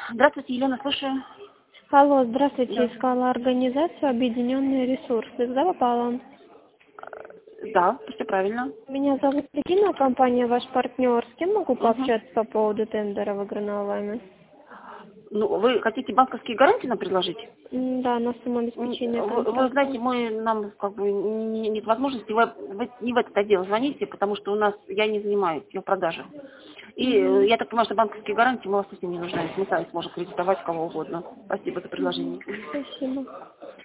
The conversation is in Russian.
Здравствуйте, Елена, слушаю. Алло, здравствуйте, Да. искала организацию «Объединенные ресурсы». Куда попала? Да, все правильно. Меня зовут Регина, компания «Ваш партнер». С кем могу Мгм. пообщаться по поводу тендера выигранного вами? Ну, вы хотите банковские гарантии нам предложить? Да, на сумму обеспечения Вы контракта. знаете, нам как бы нет возможности, вы не в этот отдел звоните, потому что я не занимаюсь ее продажей. И Мгм. я так понимаю, что банковские гарантии мы вас совсем не нужны. Мы сами сможем кредитовать кого угодно. Спасибо за Мгм. предложение. Спасибо.